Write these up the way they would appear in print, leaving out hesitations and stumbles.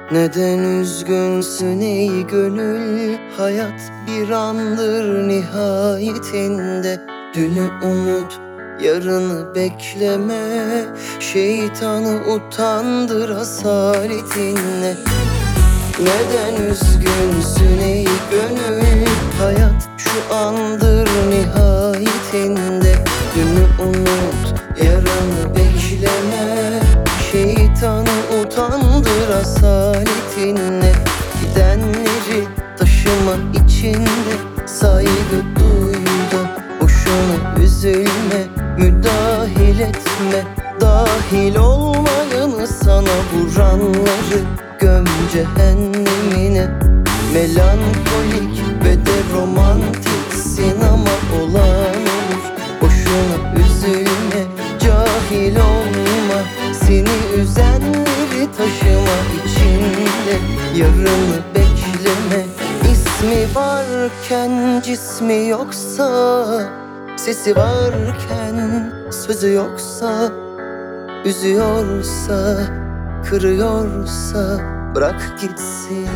Neden üzgünsün ey gönül? Hayat bir andır nihayetinde. Dünü unut, yarını bekleme. Şeytanı utandır asaretinle. Neden üzgünsün ey gönül? Hayat şu andır nihayetinde. Dünü unut, yarını bekleme. Şeytanı utandır asaletinle. Gidenleri taşıma içinde, saygı duy da boşuna üzülme. Müdahil etme, dahil olmayanı, sana vuranları göm cehennemine. Melankolik ve de romantiksin ama olan olur. Boşuna üzülme, cahil olma. Seni üzenleri taşıma içinde, yarını bekleme. İsmi varken cismi yoksa, sesi varken sözü yoksa, üzüyorsa, kırıyorsa bırak gitsin.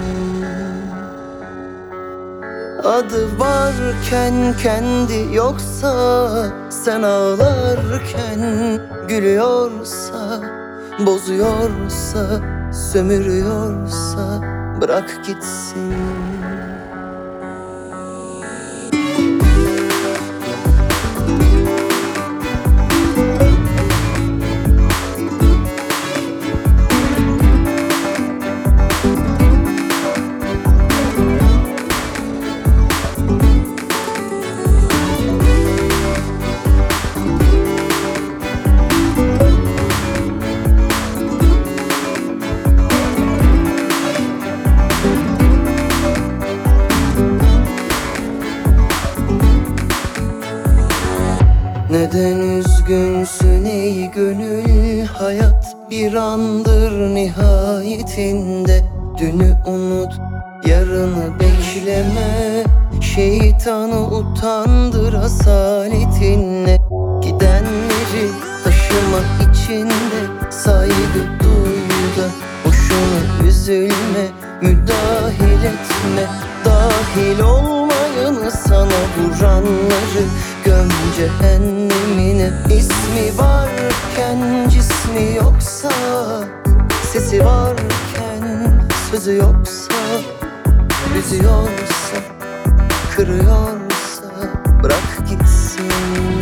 Adı varken kendi yoksa, sen ağlarken gülüyorsa, bozuyorsa, sömürüyorsa bırak gitsin. Neden üzgünsün ey gönül? Hayat bir andır nihayetinde. Dünü unut, yarını bekleme. Şeytanı utandır asaletinle. Gidenleri taşıma içinde, saygı duy da boşuna üzülme. Müdahil etme, dahil olmayanı, sana vuranları göm cehennemine. İsmi varken cismi yoksa, sesi varken sözü yoksa, üzüyorsa, kırıyorsa bırak gitsin.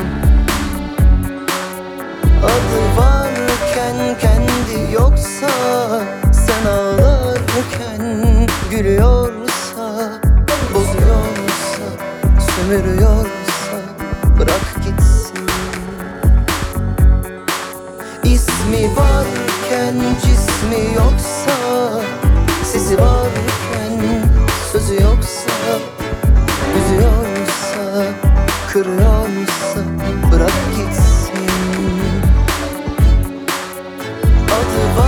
Adı varken kendi yoksa, sen ağlarken gülüyorsa, bozuyorsa, sömürüyorsa bırak gitsin. İsmi varken cismi yoksa, sesi varken sözü yoksa, üzüyorsa, kırıyorsa bırak gitsin. Adı var